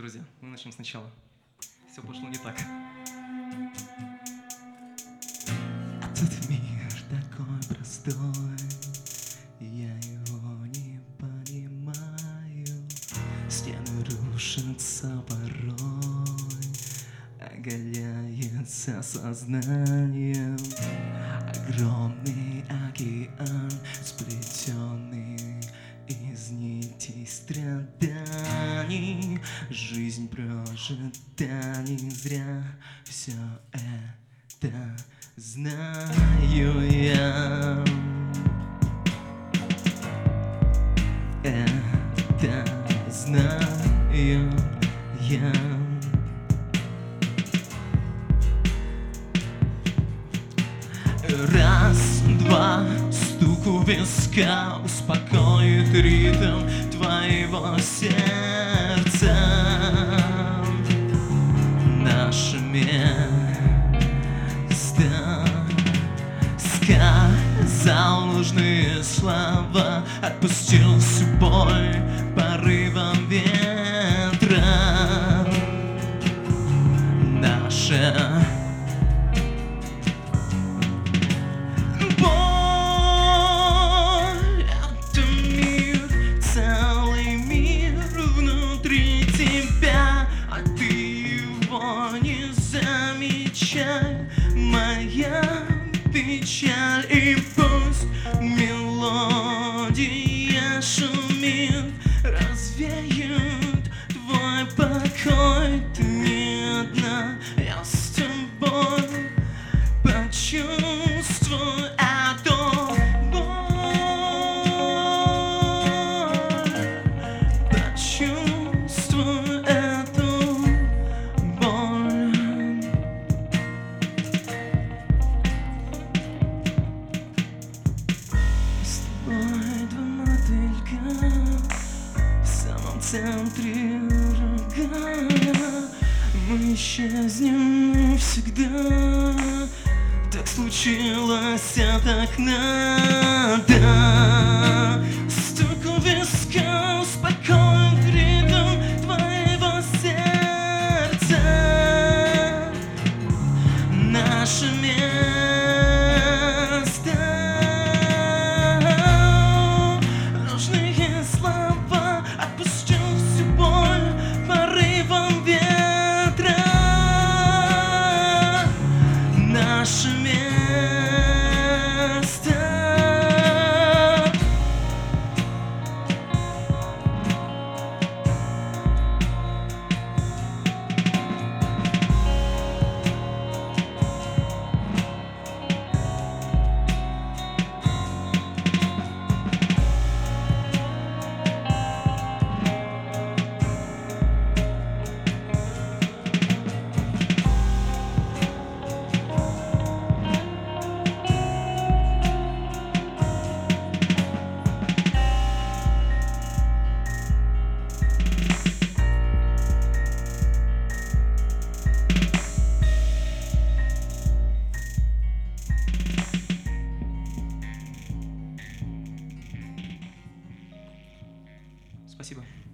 друзья, мы начнем сначала. Все пошло не так. Этот мир такой простой, я его не понимаю. Стены рушатся порой, оголяется сознание. Огромный океан, сплетенный из нитей страданий. Жизнь прожита не зря, все это знаю я. Это знаю я. Раз, два, стук у виска успокоит ритм твоего сердца. Наше место. Сказал нужные слова, отпустил всю боль порывом ветра. Наша боль — это мир, целый мир внутри тебя, а ты его не замечай. Моя печаль, и пусть мелодия шумит, развеет твой покой. Ты не одна, я с тобой. Почувствуй эту боль, почувствуй эту боль. С тобой два мотылька в самом центре рога. Мы исчезнем навсегда. Так случилось, а так надо. Стук у виска успокоит ритм твоего сердца. Наше место. Нужные слова, отпустил всю боль порывом ветра. Наше место. Спасибо.